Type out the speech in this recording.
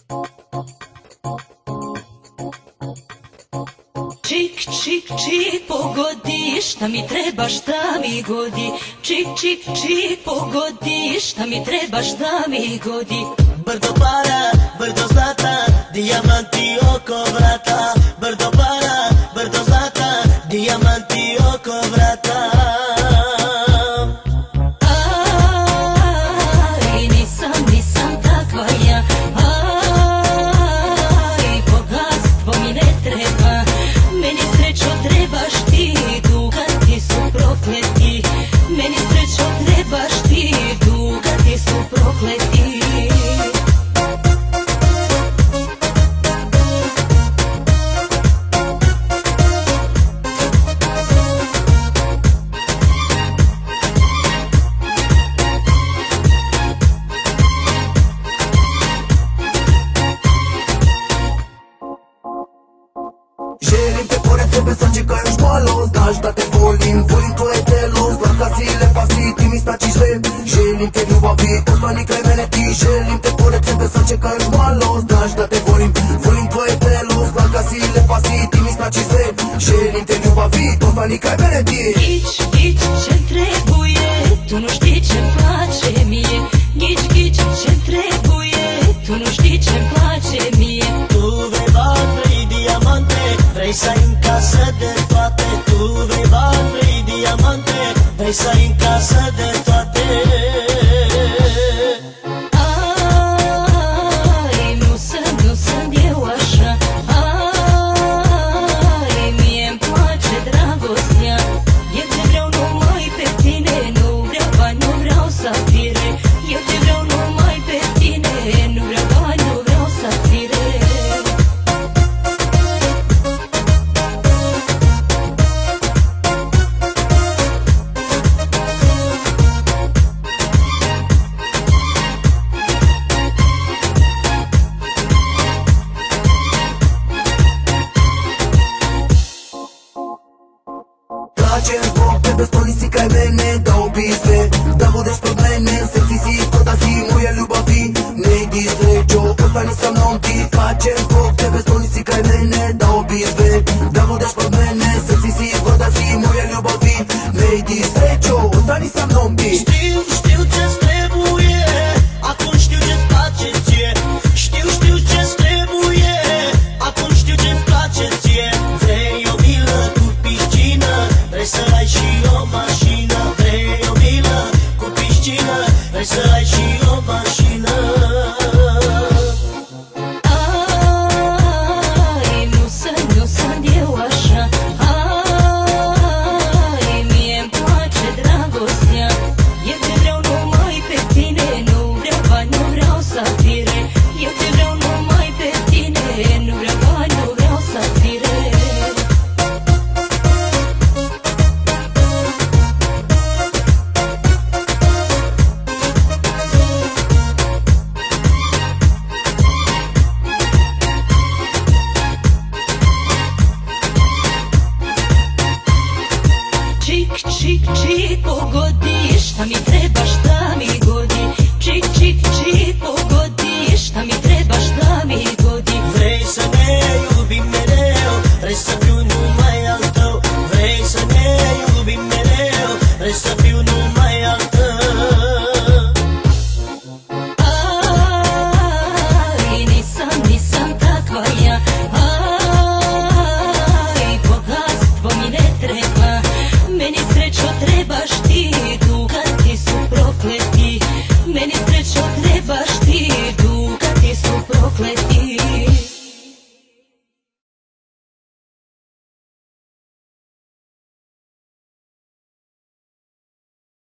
Čik, čik, čik, pogodi, šta mi treba, šta mi godi. Čik, čik, čik, pogodi, šta mi treba, šta mi godi. Brdo para, brdo zlata, dijamanti oko vrata. Brdo para, brdo zlata, dijamanti oko vrata. Aj, nisam takva ja. Aj, bogatstvo mi ne treba. Meni srećo trebaš ti, dugati su prokleti. Meni srećo trebaš ti, dugati su prokleti. Želim te pored sebe sad čekajuš malo. Znaš da te volim, volim tvoje telo. Slavka si, lepa si, ti mi značiš sve. Želim te ljubavi, ostani kraj mene ti. Želim te pored sebe sad čekajuš malo. Znaš da te volim, volim tvoje telo. Slavka si, lepa si, ti mi značiš sve. Želim te ljubavi, ostani kraj mene ti. Gić, ce trebuje, tu nu știi ce-mi place mie. Gici, ce trebuje, tu nu știi ce-mi place mie. Tu vrei bani, vrei diamante, vrei să ai în casă de toate. Tu vrei bani, vrei diamante, vrei să ai în casă de toate. Ai, nu sunt eu așa. Ai, mie-mi place dragostea. Eu te vreau numai pe tine. Nu vreau bani, nu vreau safire. Eu te vreau numai pe tine. Nu vreau bani, nu vreau safire. Tragem foc, tebe stolici kraj mene. Da ubizme, da budeš pod mene. Sexy si, ko da si moja ljubavi. Ne idi srećo, ostani sa mnom ti. Tragem foc, tebe stolici kraj mene. Da ubizme, da budeš pod mene. Sexy si, ko da si moja ljubavi. Ne idi srećo, ostani sa mnom ti. Știu ce-ți trebuie, acum știu ce-ți place ție. Știu ce-ți trebuie, acum știu ce-ți place ție. Vrei o vilă cu piscină, vrei să ai și o mașină. Vrei o vilă cu piscină, vrei să ai și o mașină. Ai, nu sunt eu așa. Ai, mie-mi place dragostea. Eu te vreau numai pe tine. Nu vreau bani, nu vreau safire. Eu te vreau numai pe tine. Nu vreau bani, nu vreau safire. Čik, čik, čik, pogodi, šta mi treba, šta mi godi. Čik, čik, čik, pogodi, šta mi treba, šta mi godi. Vrei să ne iubim mereu, vrei să fiu numai al tău. Vrei să ne iubim mereu, vrei să fiu numai al tău. Ai, nisam takva ja. Ai, bogatstvo mi ne treba. Meni srećo trebaš ti, dugati su prokleti. Meni srećo trebaš